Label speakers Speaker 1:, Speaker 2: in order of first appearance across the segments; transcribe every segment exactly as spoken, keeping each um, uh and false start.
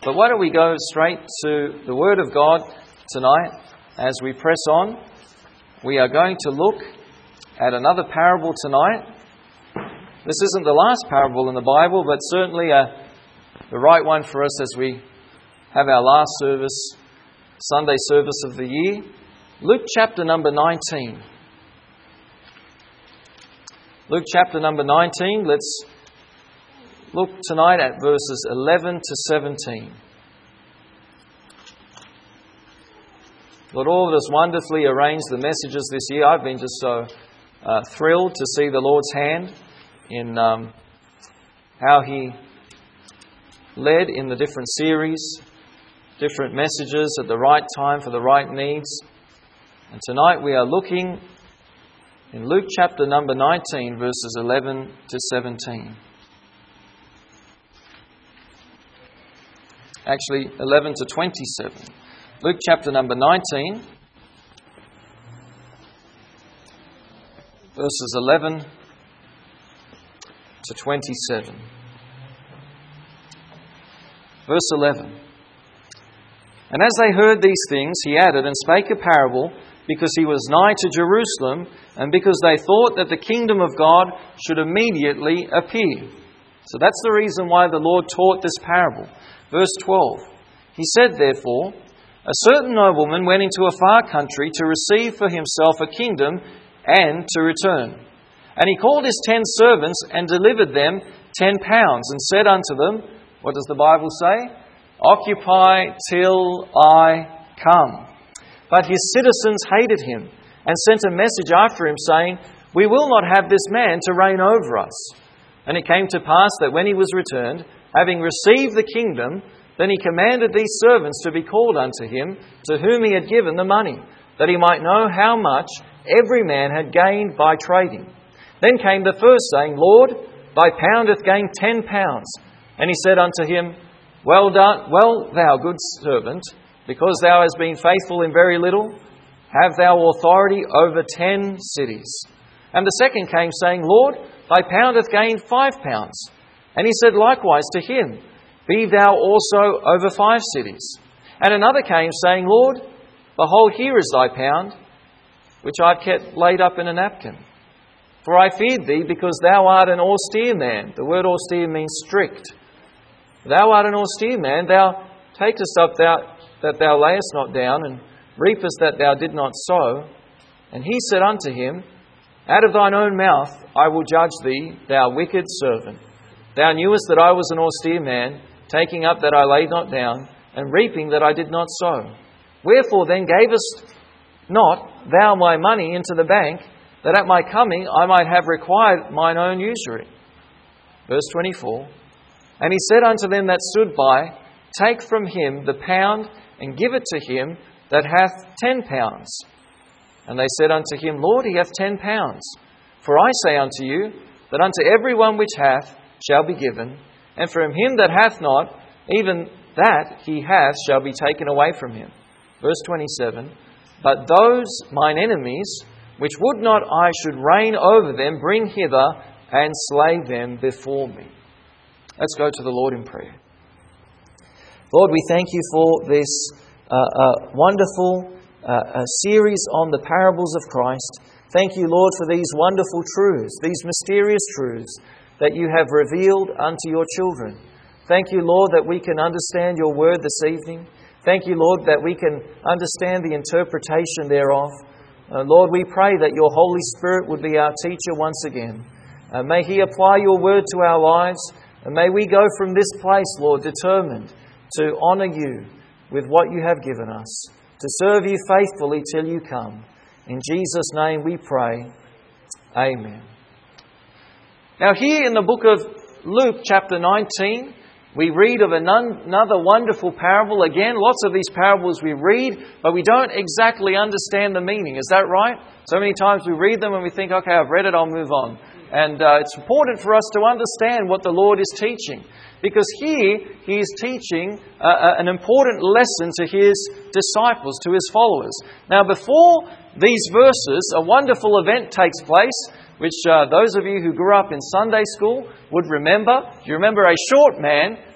Speaker 1: But why don't we go straight to the Word of God tonight as we press on. We are going to look at another parable tonight. This isn't the last parable in the Bible, but certainly a, the right one for us as we have our last service, Sunday service of the year. Luke chapter number nineteen. Luke chapter number nineteen, let's look tonight at verses eleven to seventeen. Lord, all of us wonderfully arranged the messages this year. I've been just so uh, thrilled to see the Lord's hand in um, how He led in the different series, different messages at the right time for the right needs. And tonight we are looking in Luke chapter number nineteen, verses eleven to seventeen. Actually, eleven to twenty-seven. Luke chapter number nineteen, verses eleven to twenty-seven. Verse eleven. And as they heard these things, he added and spake a parable, because he was nigh to Jerusalem, and because they thought that the kingdom of God should immediately appear. So that's the reason why the Lord taught this parable. Verse twelve. He said, therefore, a certain nobleman went into a far country to receive for himself a kingdom and to return. And he called his ten servants and delivered them ten pounds and said unto them, what does the Bible say? Occupy till I come. But his citizens hated him and sent a message after him, saying, we will not have this man to reign over us. And it came to pass that when he was returned, having received the kingdom, then he commanded these servants to be called unto him, to whom he had given the money, that he might know how much every man had gained by trading. Then came the first, saying, Lord, thy pound hath gained ten pounds. And he said unto him, Well done, well thou good servant, because thou hast been faithful in very little, have thou authority over ten cities. And the second came, saying, Lord, thy pound hath gained five pounds. And he said likewise to him, Be thou also over five cities. And another came, saying, Lord, behold, here is thy pound, which I have kept laid up in a napkin. For I feared thee, because thou art an austere man. The word austere means strict. Thou art an austere man, thou takest up thou, that thou layest not down, and reapest that thou did not sow. And he said unto him, Out of thine own mouth I will judge thee, thou wicked servant. Thou knewest that I was an austere man, taking up that I laid not down, and reaping that I did not sow. Wherefore then gavest not thou my money into the bank, that at my coming I might have required mine own usury? Verse twenty-four. And he said unto them that stood by, Take from him the pound, and give it to him that hath ten pounds. And they said unto him, Lord, he hath ten pounds. For I say unto you, that unto every one which hath shall be given, and from him that hath not, even that he hath shall be taken away from him. Verse twenty-seven. But those mine enemies, which would not I should reign over them, bring hither, and slay them before me. Let's go to the Lord in prayer. Lord, we thank you for this uh, uh, wonderful uh, uh, series on the parables of Christ. Thank you, Lord, for these wonderful truths, these mysterious truths that you have revealed unto your children. Thank you, Lord, that we can understand your word this evening. Thank you, Lord, that we can understand the interpretation thereof. Uh, Lord, we pray that your Holy Spirit would be our teacher once again. Uh, may He apply your word to our lives. And may we go from this place, Lord, determined to honour you with what you have given us, to serve you faithfully till you come. In Jesus' name we pray. Amen. Now here in the book of Luke chapter nineteen, we read of another wonderful parable. Again, lots of these parables we read, but we don't exactly understand the meaning. Is that right? So many times we read them and we think, okay, I've read it, I'll move on. And uh, it's important for us to understand what the Lord is teaching. Because here He is teaching uh, an important lesson to His disciples, to His followers. Now before these verses, a wonderful event takes place, which uh, those of you who grew up in Sunday school would remember. You remember a short man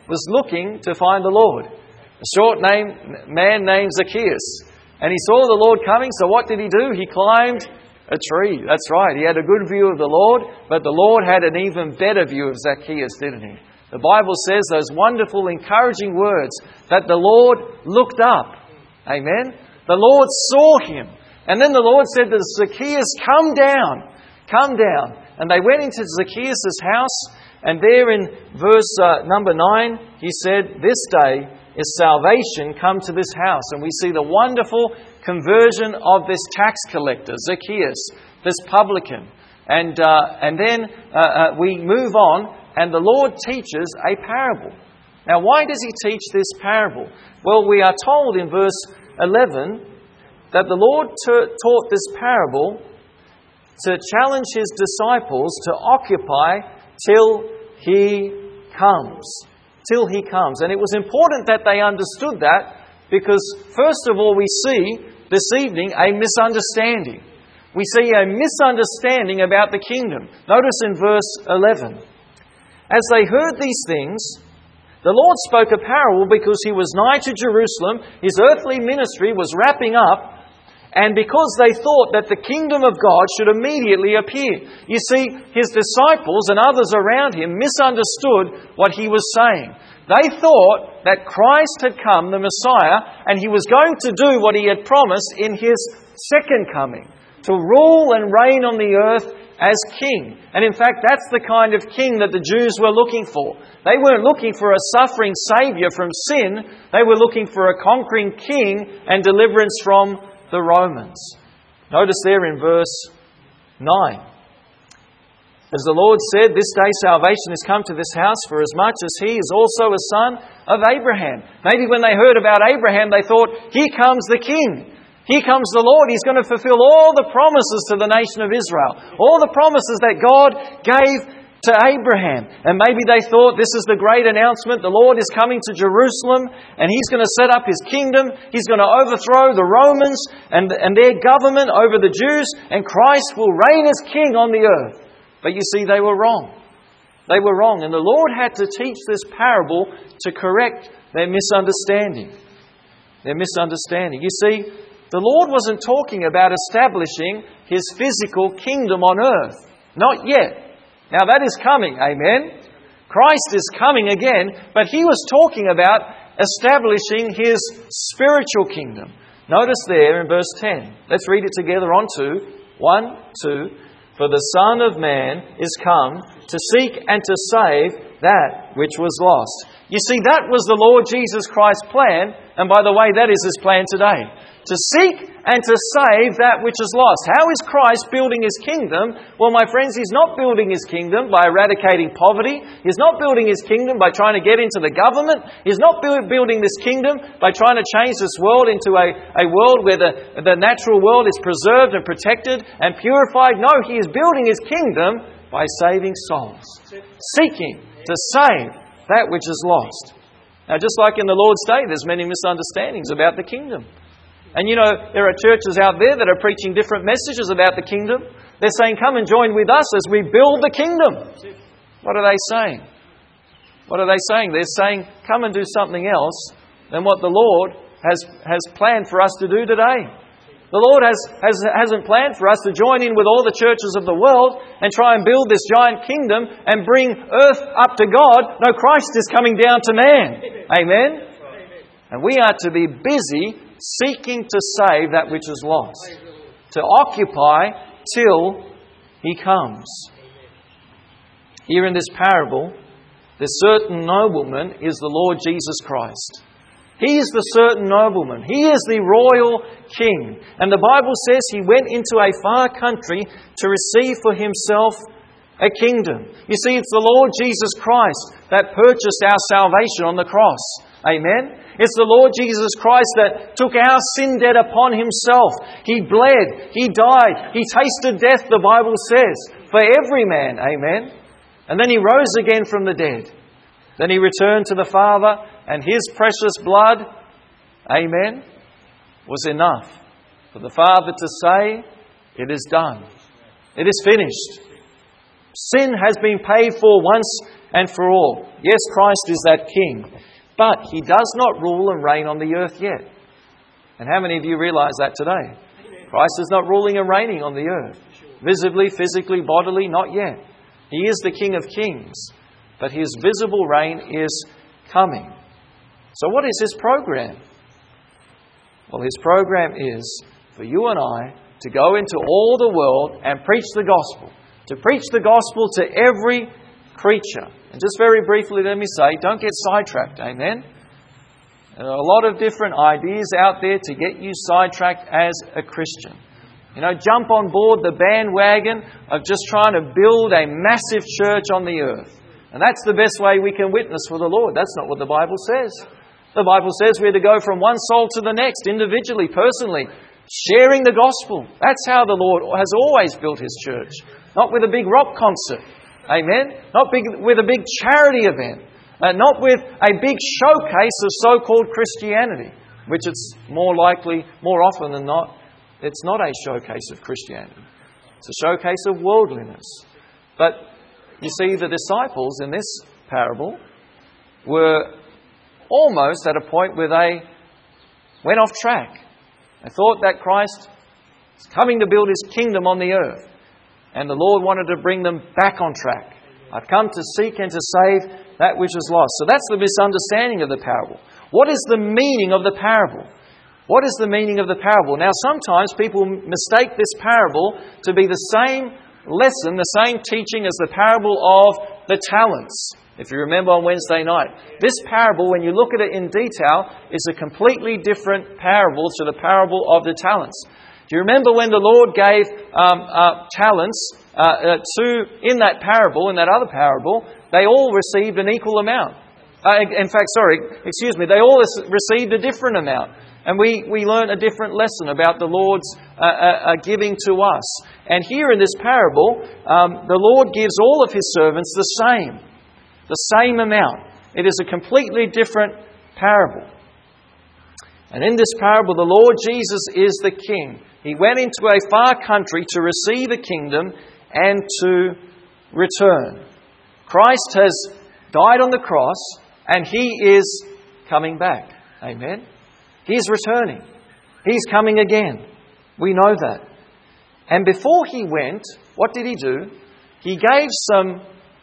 Speaker 1: was looking to find the Lord. A short name, man named Zacchaeus. And he saw the Lord coming, so what did he do? He climbed a tree. That's right. He had a good view of the Lord, but the Lord had an even better view of Zacchaeus, didn't he? The Bible says those wonderful, encouraging words that the Lord looked up. Amen? The Lord saw him. And then the Lord said to Zacchaeus, come down, come down. And they went into Zacchaeus' house, and there in verse uh, number nine, he said, this day is salvation come to this house. And we see the wonderful conversion of this tax collector, Zacchaeus, this publican. And uh, and then uh, uh, we move on, and the Lord teaches a parable. Now, why does he teach this parable? Well, we are told in verse eleven that the Lord t- taught this parable to challenge his disciples to occupy till he comes. Till he comes. And it was important that they understood that, because first of all we see this evening a misunderstanding. We see a misunderstanding about the kingdom. Notice in verse eleven. As they heard these things, the Lord spoke a parable because he was nigh to Jerusalem. His earthly ministry was wrapping up. And because they thought that the kingdom of God should immediately appear. You see, his disciples and others around him misunderstood what he was saying. They thought that Christ had come, the Messiah, and he was going to do what he had promised in his second coming, to rule and reign on the earth as king. And in fact, that's the kind of king that the Jews were looking for. They weren't looking for a suffering saviour from sin. They were looking for a conquering king and deliverance from the Romans. Notice there in verse nine. As the Lord said, this day salvation has come to this house, for as much as he is also a son of Abraham. Maybe when they heard about Abraham, they thought, here comes the king. Here comes the Lord. He's going to fulfill all the promises to the nation of Israel. All the promises that God gave to Abraham. And maybe they thought this is the great announcement. The Lord is coming to Jerusalem and he's going to set up his kingdom. He's going to overthrow the Romans and, and their government over the Jews, and Christ will reign as king on the earth. But you see, they were wrong. They were wrong. And the Lord had to teach this parable to correct their misunderstanding. Their misunderstanding. You see, the Lord wasn't talking about establishing his physical kingdom on earth. Not yet. Now that is coming, amen? Christ is coming again, but he was talking about establishing his spiritual kingdom. Notice there in verse ten. Let's read it together on two. One, two. For the Son of Man is come to seek and to save that which was lost. You see, that was the Lord Jesus Christ's plan, and by the way, that is his plan today. To seek and to save that which is lost. How is Christ building his kingdom? Well, my friends, he's not building his kingdom by eradicating poverty. He's not building his kingdom by trying to get into the government. He's not building this kingdom by trying to change this world into a, a world where the, the natural world is preserved and protected and purified. No, he is building his kingdom by saving souls. Seeking to save that which is lost. Now, just like in the Lord's Day, there's many misunderstandings about the kingdom. And you know, there are churches out there that are preaching different messages about the kingdom. They're saying, come and join with us as we build the kingdom. What are they saying? What are they saying? They're saying, come and do something else than what the Lord has, has planned for us to do today. The Lord has, has, hasn't planned for us to join in with all the churches of the world and try and build this giant kingdom and bring earth up to God. No, Christ is coming down to man. Amen? And we are to be busy seeking to save that which is lost. To occupy till he comes. Here in this parable, this certain nobleman is the Lord Jesus Christ. He is the certain nobleman. He is the royal king. And the Bible says he went into a far country to receive for himself a kingdom. You see, it's the Lord Jesus Christ that purchased our salvation on the cross. Amen? It's the Lord Jesus Christ that took our sin debt upon himself. He bled. He died. He tasted death, the Bible says, for every man. Amen? And then he rose again from the dead. Then he returned to the Father, and his precious blood, amen, was enough for the Father to say, it is done. It is finished. Sin has been paid for once and for all. Yes, Christ is that King, but He does not rule and reign on the earth yet. And how many of you realise that today? Christ is not ruling and reigning on the earth. Visibly, physically, bodily, not yet. He is the King of Kings, but His visible reign is coming. So what is His program? Well, His program is for you and I to go into all the world and preach the gospel. To preach the gospel to every creature. And just very briefly, let me say, don't get sidetracked. Amen? There are a lot of different ideas out there to get you sidetracked as a Christian. You know, jump on board the bandwagon of just trying to build a massive church on the earth. And that's the best way we can witness for the Lord. That's not what the Bible says. The Bible says we're to go from one soul to the next, individually, personally, sharing the gospel. That's how the Lord has always built His church. Not with a big rock concert. Amen? Not big, with a big charity event. Uh, not with a big showcase of so-called Christianity, which it's more likely, more often than not, it's not a showcase of Christianity. It's a showcase of worldliness. But you see, the disciples in this parable were almost at a point where they went off track. They thought that Christ was coming to build His kingdom on the earth. And the Lord wanted to bring them back on track. I've come to seek and to save that which is lost. So that's the misunderstanding of the parable. What is the meaning of the parable? What is the meaning of the parable? Now, sometimes people mistake this parable to be the same lesson, the same teaching as the parable of the talents. If you remember on Wednesday night, this parable, when you look at it in detail, is a completely different parable to the parable of the talents. Do you remember when the Lord gave um, uh, talents uh, uh, to, in that parable, in that other parable, they all received an equal amount. Uh, in fact, sorry, excuse me, they all received a different amount. And we, we learn a different lesson about the Lord's uh, uh, giving to us. And here in this parable, um, the Lord gives all of His servants the same. The same amount. It is a completely different parable. And in this parable, the Lord Jesus is the King. He went into a far country to receive a kingdom and to return. Christ has died on the cross and He is coming back. Amen. He's returning. He's coming again. We know that. And before He went, what did He do? He gave some,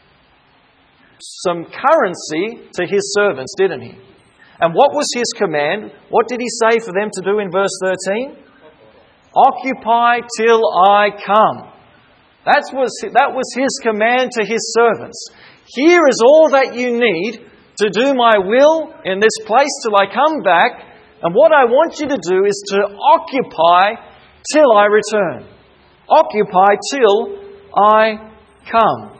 Speaker 1: some currency to His servants, didn't He? And what was His command? What did He say for them to do in verse thirteen? Occupy till I come. That was, that was His command to His servants. Here is all that you need to do my will in this place till I come back. And what I want you to do is to occupy till I return. Occupy till I come.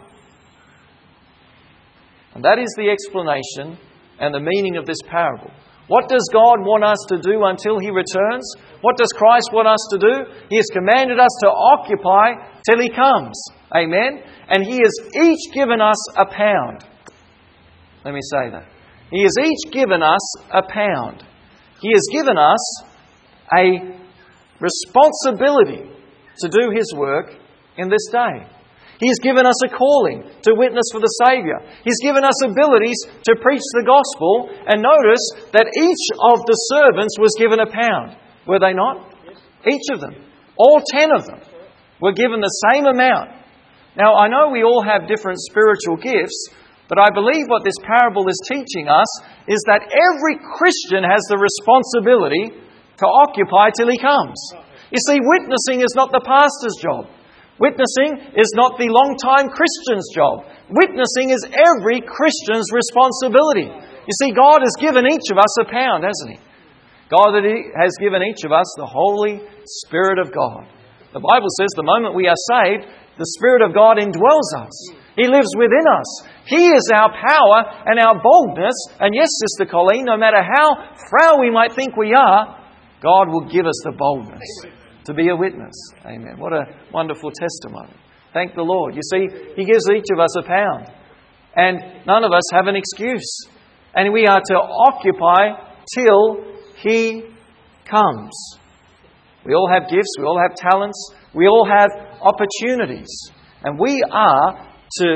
Speaker 1: And that is the explanation and the meaning of this parable. What does God want us to do until He returns? What does Christ want us to do? He has commanded us to occupy till He comes. Amen? And He has each given us a pound. Let me say that. He has each given us a pound. He has given us a responsibility to do His work in this day. He's given us a calling to witness for the Saviour. He's given us abilities to preach the gospel. And notice that each of the servants was given a pound. Were they not? Each of them. All ten of them were given the same amount. Now, I know we all have different spiritual gifts, but I believe what this parable is teaching us is that every Christian has the responsibility to occupy till He comes. You see, witnessing is not the pastor's job. Witnessing is not the long-time Christian's job. Witnessing is every Christian's responsibility. You see, God has given each of us a pound, hasn't He? God has given each of us the Holy Spirit of God. The Bible says the moment we are saved, the Spirit of God indwells us. He lives within us. He is our power and our boldness. And yes, Sister Colleen, no matter how frail we might think we are, God will give us the boldness to be a witness. Amen. What a wonderful testimony. Thank the Lord. You see, He gives each of us a pound. And none of us have an excuse. And we are to occupy till He comes. We all have gifts. We all have talents. We all have opportunities. And we are to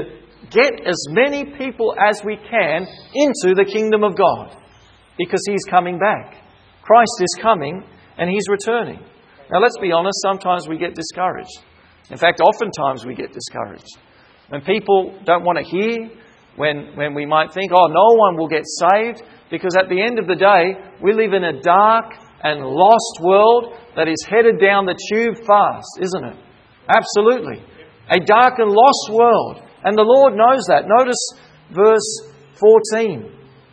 Speaker 1: get as many people as we can into the kingdom of God, because He's coming back. Christ is coming and He's returning. Now let's be honest, sometimes we get discouraged. In fact, oftentimes we get discouraged. When people don't want to hear, when, when we might think, oh, no one will get saved, because at the end of the day, we live in a dark and lost world that is headed down the tube fast, isn't it? Absolutely. A dark and lost world. And the Lord knows that. Notice verse fourteen.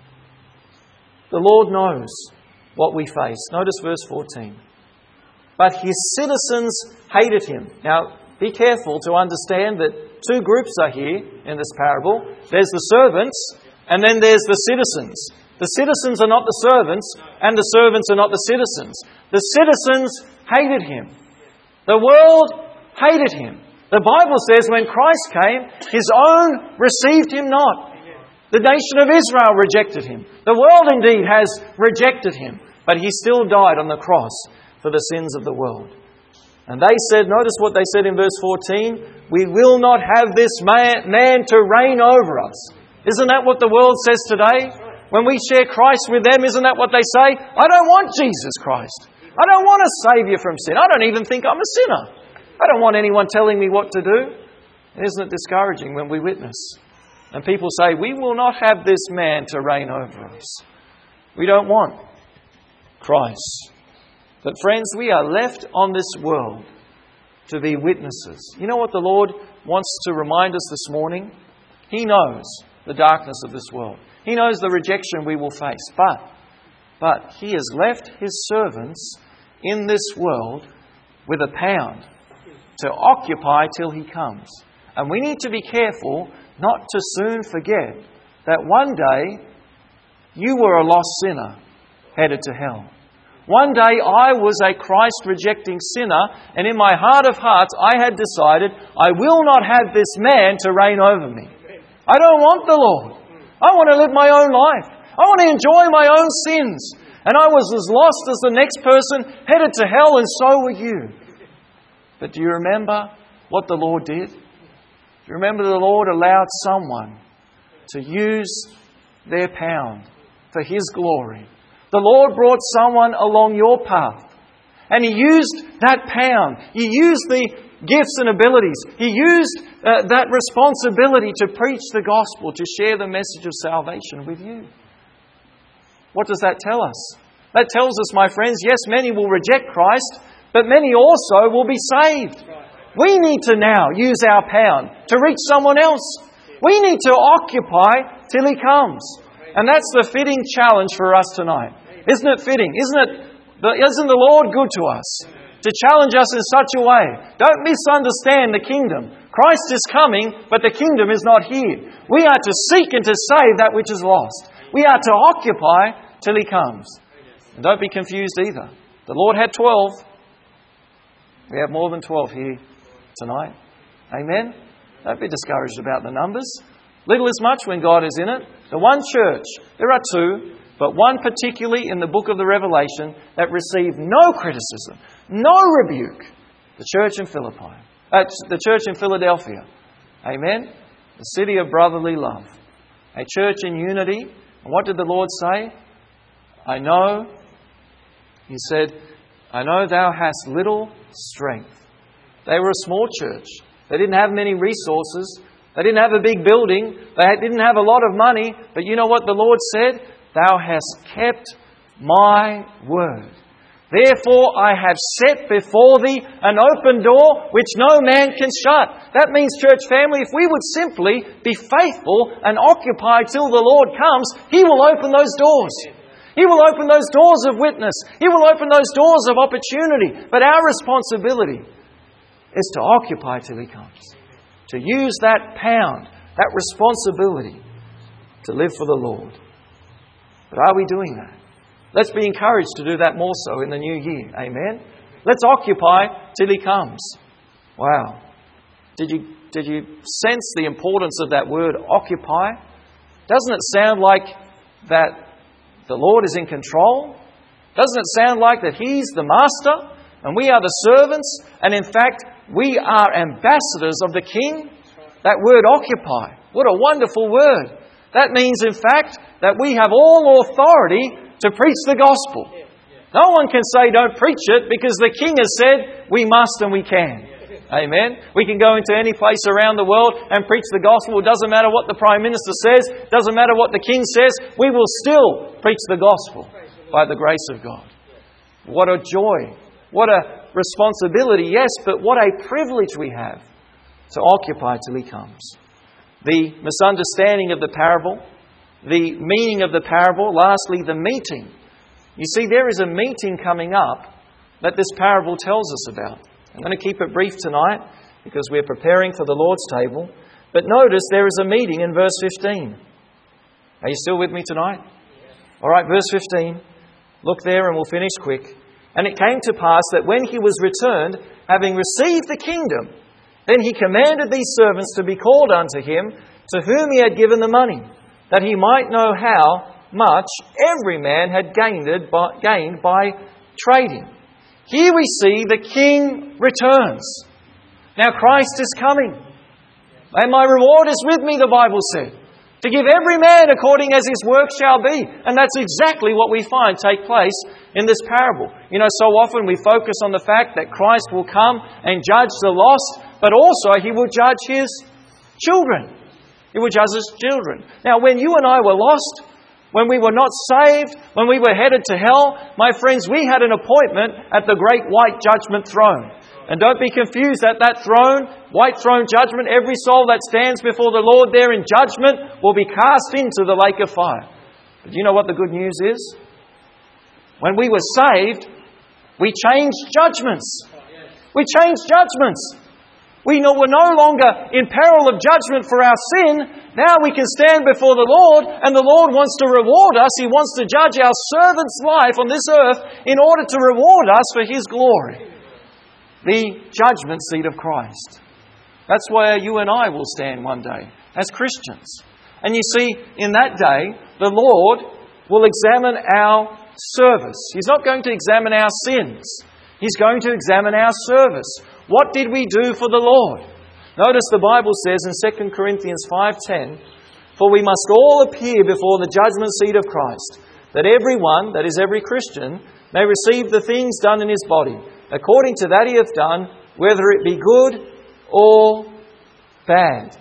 Speaker 1: The Lord knows what we face. Notice verse fourteen. But His citizens hated Him. Now, be careful to understand that two groups are here in this parable. There's the servants, and then there's the citizens. The citizens are not the servants, and the servants are not the citizens. The citizens hated Him. The world hated Him. The Bible says when Christ came, His own received Him not. The nation of Israel rejected Him. The world indeed has rejected Him. But He still died on the cross for the sins of the world. And they said, notice what they said in verse fourteen, we will not have this man, man to reign over us. Isn't that what the world says today? When we share Christ with them, isn't that what they say? I don't want Jesus Christ. I don't want a Saviour from sin. I don't even think I'm a sinner. I don't want anyone telling me what to do. Isn't it discouraging when we witness? And people say, we will not have this man to reign over us. We don't want Christ. But friends, we are left on this world to be witnesses. You know what the Lord wants to remind us this morning? He knows the darkness of this world. He knows the rejection we will face. But, but He has left His servants in this world with a pound to occupy till He comes. And we need to be careful not to soon forget that one day you were a lost sinner headed to hell. One day I was a Christ-rejecting sinner, and in my heart of hearts I had decided I will not have this man to reign over me. I don't want the Lord. I want to live my own life. I want to enjoy my own sins. And I was as lost as the next person, headed to hell, and so were you. But do you remember what the Lord did? Do you remember the Lord allowed someone to use their pound for His glory? The Lord brought someone along your path, and He used that pound. He used the gifts and abilities. He used uh, that responsibility to preach the gospel, to share the message of salvation with you. What does that tell us? That tells us, my friends, yes, many will reject Christ, but many also will be saved. We need to now use our pound to reach someone else. We need to occupy till He comes. And that's the fitting challenge for us tonight. Isn't it fitting? Isn't it? Isn't the Lord good to us? To challenge us in such a way. Don't misunderstand the kingdom. Christ is coming, but the kingdom is not here. We are to seek and to save that which is lost. We are to occupy till He comes. And don't be confused either. The Lord had twelve. We have more than twelve here tonight. Amen? Don't be discouraged about the numbers. Little is much when God is in it. The one church, there are two, but one particularly in the book of the Revelation that received no criticism, no rebuke. The church in Philippi. Uh, the church in Philadelphia. Amen? The city of brotherly love. A church in unity. And what did the Lord say? I know, He said, I know thou hast little strength. They were a small church. They didn't have many resources. They didn't have a big building. They didn't have a lot of money. But you know what the Lord said? Thou hast kept my word. Therefore I have set before thee an open door which no man can shut. That means, church family, if we would simply be faithful and occupy till the Lord comes, He will open those doors. He will open those doors of witness. He will open those doors of opportunity. But our responsibility is to occupy till He comes. To use that pound, that responsibility to live for the Lord. But are we doing that? Let's be encouraged to do that more so in the new year. Amen? Let's occupy till He comes. Wow. Did you, did you sense the importance of that word, occupy? Doesn't it sound like that the Lord is in control? Doesn't it sound like that He's the master and we are the servants? And in fact, we are ambassadors of the King. that word occupy. What a wonderful word. That means, in fact, that we have all authority to preach the gospel. No one can say don't preach it because the King has said we must and we can. Amen. We can go into any place around the world and preach the gospel. It doesn't matter what the Prime Minister says. It doesn't matter what the King says. We will still preach the gospel by the grace of God. What a joy. What a responsibility, yes, but what a privilege we have to occupy till He comes. The misunderstanding of the parable, the meaning of the parable, lastly, the meeting. You see, there is a meeting coming up that this parable tells us about. I'm going to keep it brief tonight because we're preparing for the Lord's table. But notice there is a meeting in verse fifteen. Are you still with me tonight? All right, verse fifteen. Look there and we'll finish quick. And it came to pass that when he was returned, having received the kingdom, then he commanded these servants to be called unto him, to whom he had given the money, that he might know how much every man had gained by, gained by trading. Here we see the King returns. Now Christ is coming. And my reward is with me, the Bible said, to give every man according as his work shall be. And that's exactly what we find take place in this parable. You know, so often we focus on the fact that Christ will come and judge the lost, but also He will judge His children. He will judge His children. Now, when you and I were lost, when we were not saved, when we were headed to hell, my friends, we had an appointment at the great white judgment throne. And don't be confused at that throne, white throne judgment, every soul that stands before the Lord there in judgment will be cast into the lake of fire. But do you know what the good news is? When we were saved, we changed judgments. We changed judgments. We know we're no longer in peril of judgment for our sin. Now we can stand before the Lord, and the Lord wants to reward us. He wants to judge our servant's life on this earth in order to reward us for His glory. The judgment seat of Christ. That's where you and I will stand one day as Christians. And you see, in that day, the Lord will examine our service. He's not going to examine our sins. He's going to examine our service. What did we do for the Lord? Notice the Bible says in Second Corinthians five ten, for we must all appear before the judgment seat of Christ, that everyone, that is every Christian, may receive the things done in his body, according to that he hath done, whether it be good or bad.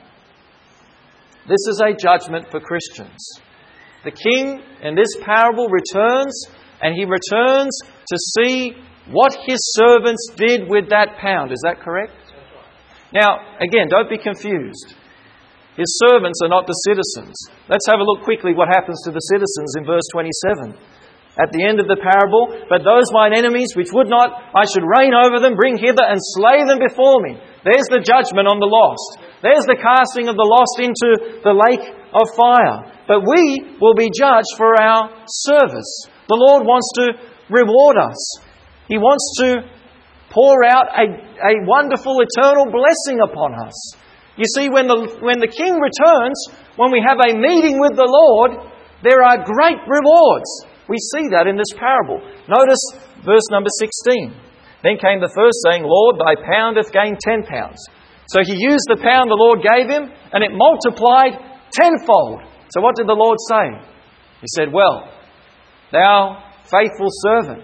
Speaker 1: This is a judgment for Christians. The King in this parable returns, and He returns to see what His servants did with that pound. Is that correct? Now, again, don't be confused. His servants are not the citizens. Let's have a look quickly what happens to the citizens in verse twenty-seven. At the end of the parable, but those mine enemies which would not, I should reign over them, bring hither and slay them before me. There's the judgment on the lost. There's the casting of the lost into the lake of fire. But we will be judged for our service. The Lord wants to reward us. He wants to pour out a, a wonderful eternal blessing upon us. You see, when the, when the King returns, when we have a meeting with the Lord, there are great rewards. We see that in this parable. Notice verse number sixteen. Then came the first saying, Lord, thy pound hath gained ten pounds. So he used the pound the Lord gave him, and it multiplied tenfold. So what did the Lord say? He said, well, thou faithful servant,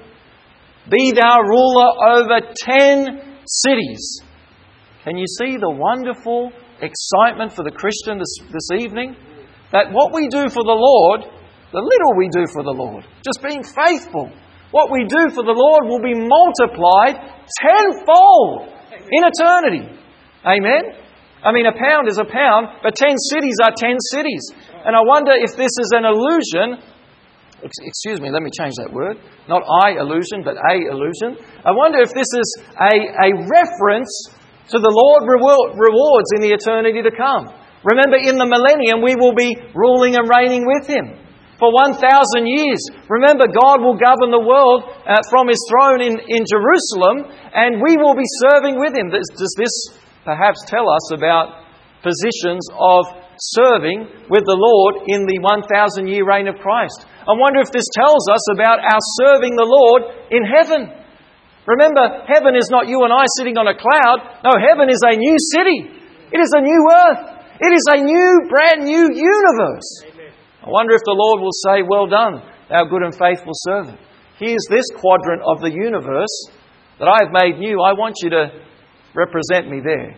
Speaker 1: be thou ruler over ten cities. Can you see the wonderful excitement for the Christian this, this evening? That what we do for the Lord, the little we do for the Lord, just being faithful, what we do for the Lord will be multiplied tenfold in eternity. Amen? I mean, a pound is a pound, but ten cities are ten cities. And I wonder if this is an illusion. Excuse me, let me change that word. Not I illusion, but a illusion. I wonder if this is a, a reference to the Lord reward, rewards in the eternity to come. Remember, in the millennium, we will be ruling and reigning with Him for one thousand years. Remember, God will govern the world uh, from His throne in, in Jerusalem, and we will be serving with Him. Does, does this perhaps tell us about positions of serving with the Lord in the one thousand year reign of Christ? I wonder if this tells us about our serving the Lord in heaven. Remember, heaven is not you and I sitting on a cloud. No, heaven is a new city. It is a new earth. It is a new, brand new universe. Amen. I wonder if the Lord will say, well done, thou good and faithful servant. Here's this quadrant of the universe that I have made new. I want you to represent me there.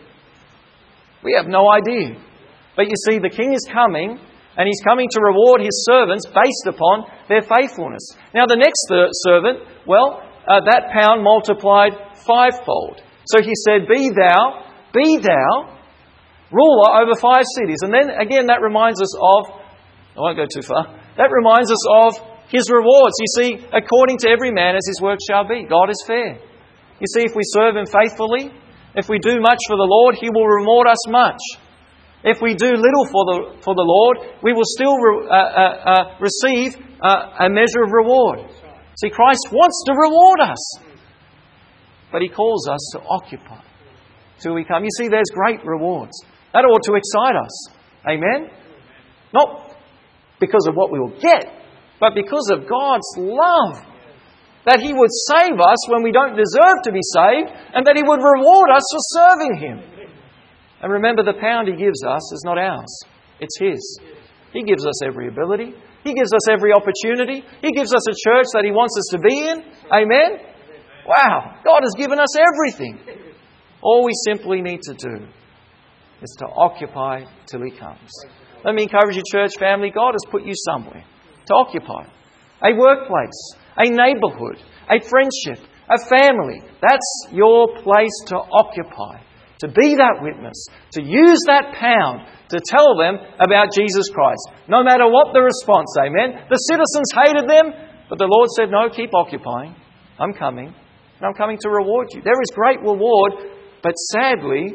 Speaker 1: We have no idea. But you see, the King is coming, and He's coming to reward His servants based upon their faithfulness. Now the next servant, well, uh, that pound multiplied fivefold. So He said, be thou, be thou, ruler over five cities. And then again, that reminds us of, I won't go too far, that reminds us of His rewards. You see, according to every man as his work shall be. God is fair. You see, if we serve Him faithfully, if we do much for the Lord, He will reward us much. If we do little for the for the Lord, we will still re, uh, uh, uh, receive uh, a measure of reward. See, Christ wants to reward us. But He calls us to occupy till we come. You see, there's great rewards. That ought to excite us. Amen? Not because of what we will get, but because of God's love. That He would save us when we don't deserve to be saved, and that He would reward us for serving Him. And remember, the pound He gives us is not ours. It's His. He gives us every ability. He gives us every opportunity. He gives us a church that He wants us to be in. Amen? Wow! God has given us everything. All we simply need to do is to occupy till He comes. Let me encourage you, church family, God has put you somewhere to occupy. A workplace, a neighbourhood, a friendship, a family. That's your place to occupy. To be that witness. To use that pound to tell them about Jesus Christ. No matter what the response, amen. The citizens hated them, but the Lord said, no, keep occupying. I'm coming. And I'm coming to reward you. There is great reward, but sadly,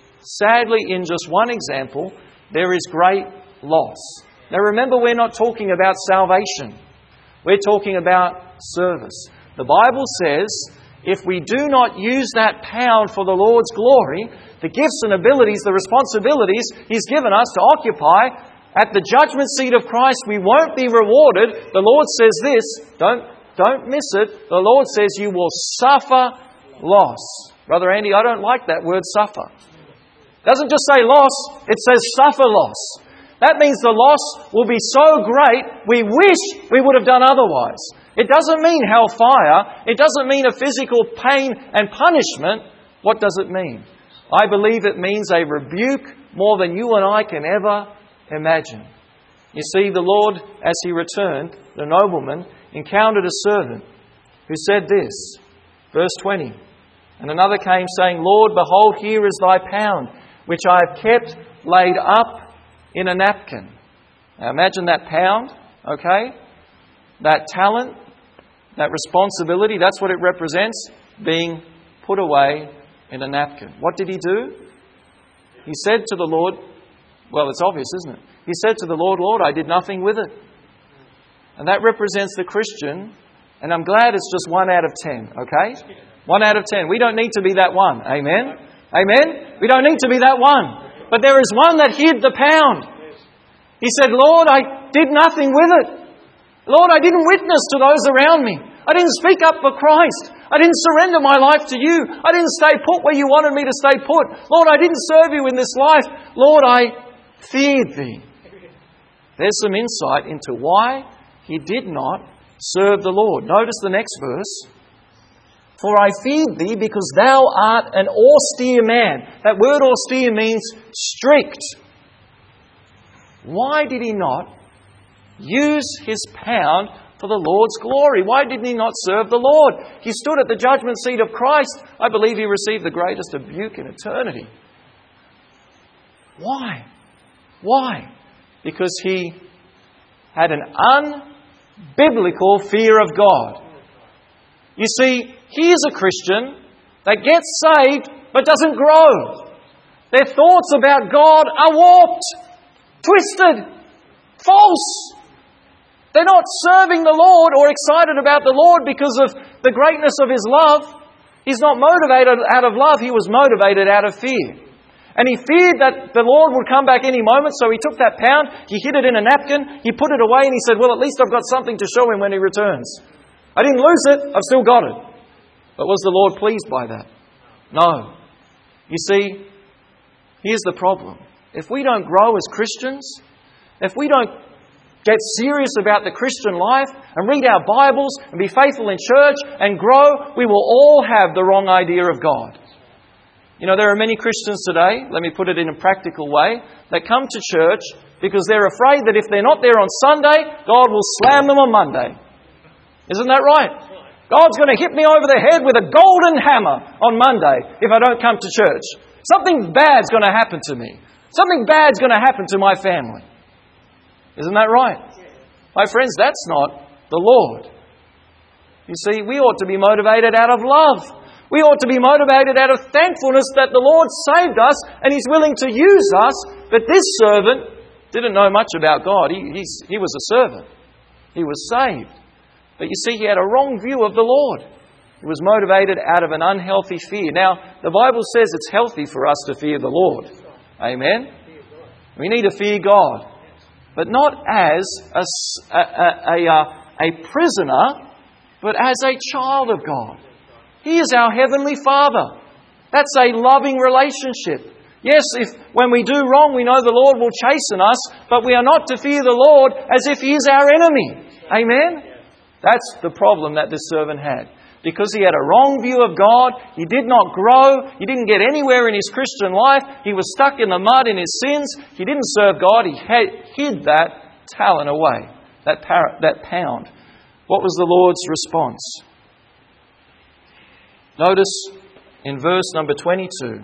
Speaker 1: sadly in just one example, there is great loss. Now remember, we're not talking about salvation. We're talking about service. The Bible says, if we do not use that pound for the Lord's glory, the gifts and abilities, the responsibilities He's given us to occupy, at the judgment seat of Christ, we won't be rewarded. The Lord says this, don't, don't miss it. The Lord says you will suffer loss. Brother Andy, I don't like that word suffer. It doesn't just say loss, it says suffer loss. That means the loss will be so great, we wish we would have done otherwise. It doesn't mean hellfire. It doesn't mean a physical pain and punishment. What does it mean? I believe it means a rebuke more than you and I can ever imagine. You see, the Lord, as He returned, the nobleman encountered a servant who said this, verse twenty, and another came saying, Lord, behold, here is thy pound, which I have kept laid up in a napkin. Now imagine that pound, okay? That talent, that responsibility, that's what it represents, being put away in a napkin. What did he do? He said to the Lord, well, it's obvious, isn't it? He said to the Lord, Lord, I did nothing with it. And that represents the Christian, and I'm glad it's just one out of ten, okay? One out of ten. We don't need to be that one. Amen? Amen? We don't need to be that one. But there is one that hid the pound. He said, Lord, I did nothing with it. Lord, I didn't witness to those around me. I didn't speak up for Christ. I didn't surrender my life to you. I didn't stay put where you wanted me to stay put. Lord, I didn't serve you in this life. Lord, I feared thee. There's some insight into why he did not serve the Lord. Notice the next verse. For I feared thee because thou art an austere man. That word austere means strict. Why did he not use his pound for the Lord's glory? Why did he not serve the Lord? He stood at the judgment seat of Christ. I believe he received the greatest rebuke in eternity. Why? Why? Because he had an unbiblical fear of God. You see, he is a Christian that gets saved but doesn't grow. Their thoughts about God are warped, twisted, false. They're not serving the Lord or excited about the Lord because of the greatness of His love. He's not motivated out of love. He was motivated out of fear. And he feared that the Lord would come back any moment, so he took that pound, he hid it in a napkin, he put it away, and he said, well, at least I've got something to show Him when He returns. I didn't lose it, I've still got it. But was the Lord pleased by that? No. You see, here's the problem. If we don't grow as Christians, if we don't get serious about the Christian life and read our Bibles and be faithful in church and grow, we will all have the wrong idea of God. You know, there are many Christians today, let me put it in a practical way, that come to church because they're afraid that if they're not there on Sunday, God will slam them on Monday. Isn't that right? God's going to hit me over the head with a golden hammer on Monday if I don't come to church. Something bad's going to happen to me. Something bad's going to happen to my family. Isn't that right? My friends, that's not the Lord. You see, we ought to be motivated out of love. We ought to be motivated out of thankfulness that the Lord saved us and He's willing to use us. But this servant didn't know much about God. He, he's, he was a servant. He was saved. But you see, he had a wrong view of the Lord. He was motivated out of an unhealthy fear. Now, the Bible says it's healthy for us to fear the Lord. Amen? We need to fear God. But not as a, a, a, a, a prisoner, but as a child of God. He is our Heavenly Father. That's a loving relationship. Yes, if when we do wrong, we know the Lord will chasten us, but we are not to fear the Lord as if He is our enemy. Amen? That's the problem that this servant had. Because he had a wrong view of God, he did not grow, he didn't get anywhere in his Christian life, he was stuck in the mud in his sins, he didn't serve God, he had, hid that talent away, that, par- that pound. What was the Lord's response? Notice in verse number twenty-two,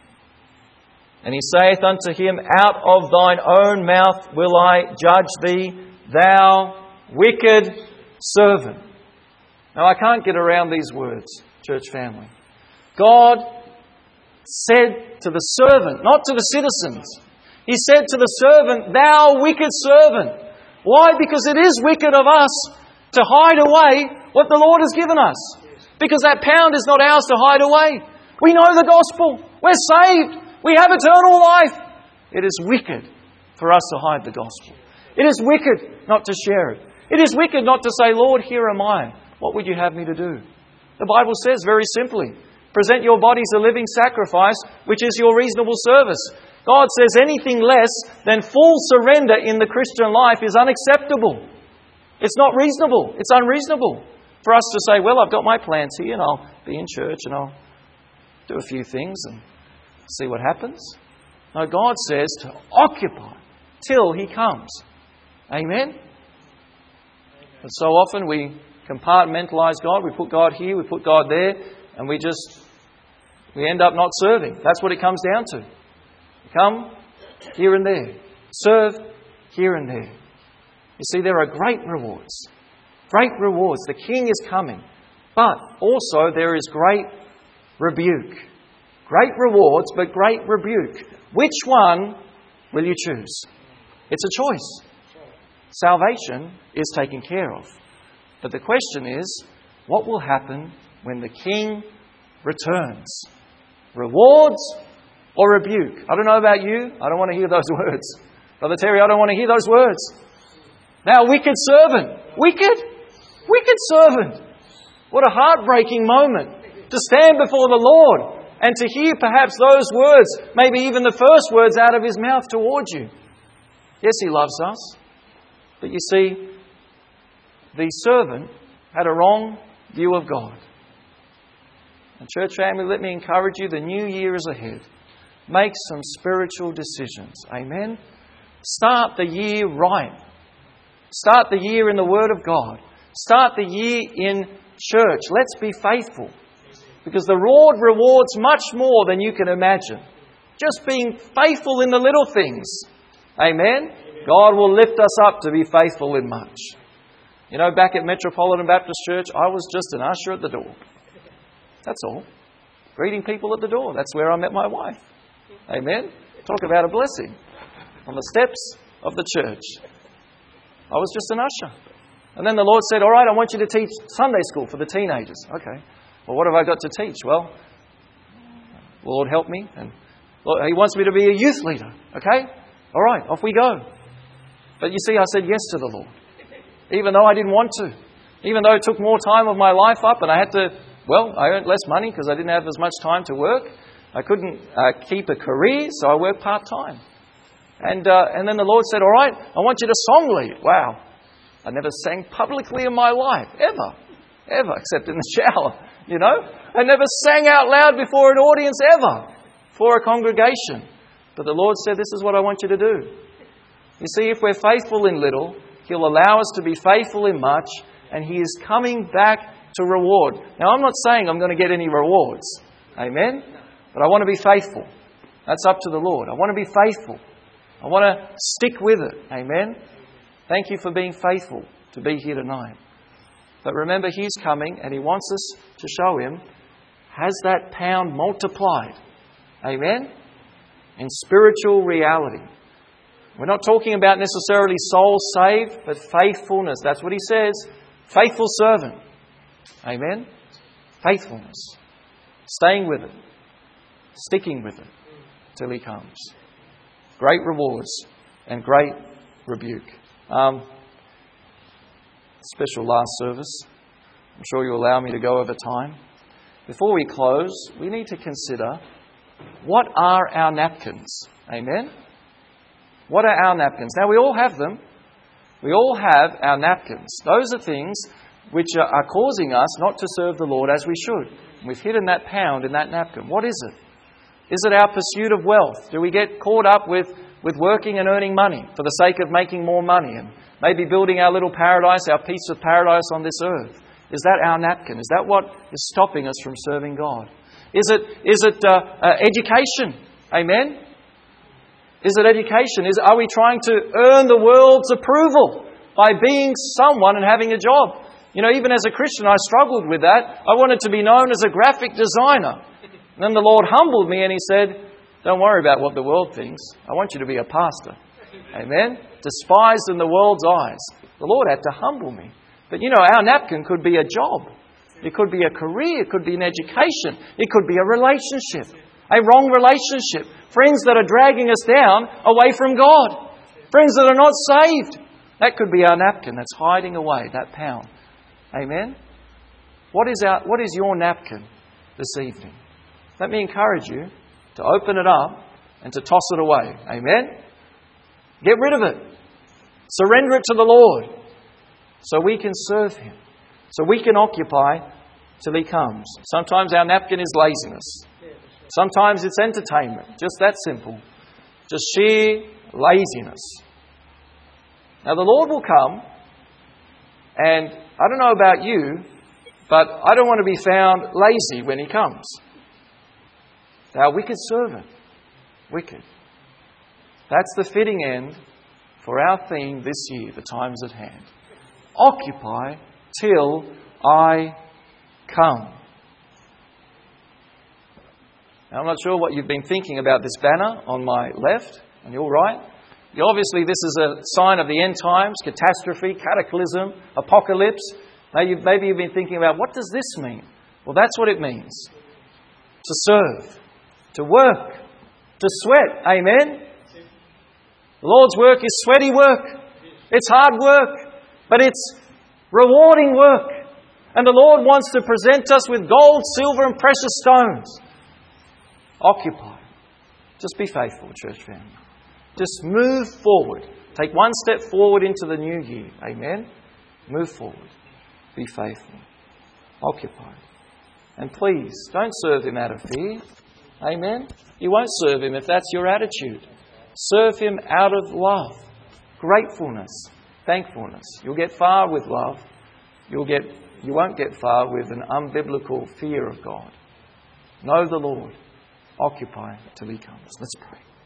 Speaker 1: and he saith unto him, out of thine own mouth will I judge thee, thou wicked servant. Now, I can't get around these words, church family. God said to the servant, not to the citizens. He said to the servant, thou wicked servant. Why? Because it is wicked of us to hide away what the Lord has given us. Because that pound is not ours to hide away. We know the gospel. We're saved. We have eternal life. It is wicked for us to hide the gospel. It is wicked not to share it. It is wicked not to say, Lord, here am I. What would you have me to do? The Bible says very simply, present your bodies a living sacrifice, which is your reasonable service. God says anything less than full surrender in the Christian life is unacceptable. It's not reasonable. It's unreasonable for us to say, well, I've got my plans here and I'll be in church and I'll do a few things and see what happens. No, God says to occupy till He comes. Amen? And so often we compartmentalize God. We put God here, we put God there, and we just, we end up not serving. That's what it comes down to. Come here and there. Serve here and there. You see, there are great rewards. Great rewards. The King is coming. But also there is great rebuke. Great rewards, but great rebuke. Which one will you choose? It's a choice. Salvation is taken care of. But the question is, what will happen when the King returns? Rewards or rebuke? I don't know about you. I don't want to hear those words. Brother Terry, I don't want to hear those words. Now, wicked servant. Wicked? Wicked servant. What a heartbreaking moment to stand before the Lord and to hear perhaps those words, maybe even the first words out of His mouth towards you. Yes, He loves us. But you see, the servant had a wrong view of God. And church family, let me encourage you, the new year is ahead. Make some spiritual decisions. Amen? Start the year right. Start the year in the Word of God. Start the year in church. Let's be faithful. Because the Lord rewards much more than you can imagine. Just being faithful in the little things. Amen? God will lift us up to be faithful in much. You know, back at Metropolitan Baptist Church, I was just an usher at the door. That's all. Greeting people at the door. That's where I met my wife. Amen? Talk about a blessing. On the steps of the church. I was just an usher. And then the Lord said, all right, I want you to teach Sunday school for the teenagers. Okay. Well, what have I got to teach? Well, Lord, help me. And Lord, He wants me to be a youth leader. Okay? All right, off we go. But you see, I said yes to the Lord. Even though I didn't want to. Even though it took more time of my life up and I had to, well, I earned less money because I didn't have as much time to work. I couldn't uh, keep a career, so I worked part-time. And uh, and then the Lord said, all right, I want you to song lead. Wow. I never sang publicly in my life, ever. Ever, except in the shower, you know. I never sang out loud before an audience, ever, for a congregation. But the Lord said, this is what I want you to do. You see, if we're faithful in little, He'll allow us to be faithful in much, and He is coming back to reward. Now, I'm not saying I'm going to get any rewards. Amen? But I want to be faithful. That's up to the Lord. I want to be faithful. I want to stick with it. Amen? Thank you for being faithful to be here tonight. But remember, He's coming and He wants us to show Him, has that pound multiplied? Amen? In spiritual reality. We're not talking about necessarily souls saved, but faithfulness. That's what He says. Faithful servant. Amen? Faithfulness. Staying with it. Sticking with it till He comes. Great rewards and great rebuke. Um, special last service. I'm sure you'll allow me to go over time. Before we close, we need to consider, what are our napkins? Amen? What are our napkins? Now, we all have them. We all have our napkins. Those are things which are, are causing us not to serve the Lord as we should. We've hidden that pound in that napkin. What is it? Is it our pursuit of wealth? Do we get caught up with, with working and earning money for the sake of making more money and maybe building our little paradise, our piece of paradise on this earth? Is that our napkin? Is that what is stopping us from serving God? Is it is it uh, uh, education? Amen? Is it education? Is Are we trying to earn the world's approval by being someone and having a job? You know, even as a Christian, I struggled with that. I wanted to be known as a graphic designer. And then the Lord humbled me and He said, don't worry about what the world thinks. I want you to be a pastor. Amen? Despised in the world's eyes. The Lord had to humble me. But you know, our napkin could be a job. It could be a career. It could be an education. It could be a relationship. A wrong relationship. Friends that are dragging us down away from God. Friends that are not saved. That could be our napkin that's hiding away, that pound. Amen? What is our, what is your napkin this evening? Let me encourage you to open it up and to toss it away. Amen? Get rid of it. Surrender it to the Lord so we can serve Him. So we can occupy till He comes. Sometimes our napkin is laziness. Sometimes it's entertainment. Just that simple. Just sheer laziness. Now the Lord will come, and I don't know about you, but I don't want to be found lazy when He comes. Thou wicked servant. Wicked. That's the fitting end for our theme this year, the time's at hand. Occupy till I come. Now, I'm not sure what you've been thinking about this banner on my left and your right. Obviously, this is a sign of the end times, catastrophe, cataclysm, apocalypse. Maybe, maybe you've been thinking about, what does this mean? Well, that's what it means. To serve, to work, to sweat. Amen? The Lord's work is sweaty work. It's hard work, but it's rewarding work. And the Lord wants to present us with gold, silver, and precious stones. Occupy. Just be faithful, church family. Just move forward. Take one step forward into the new year. Amen? Move forward. Be faithful. Occupy. And please, don't serve Him out of fear. Amen? You won't serve Him if that's your attitude. Serve Him out of love, gratefulness, thankfulness. You'll get far with love. You'll get, you won't get far with an unbiblical fear of God. Know the Lord. Occupy till He comes. Let's pray.